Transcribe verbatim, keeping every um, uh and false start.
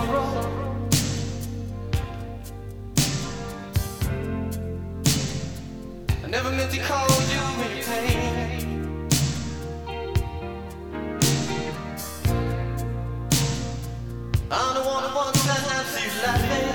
sorrow. I never meant to cause you any pain. I'm the one who wants to have you laughing.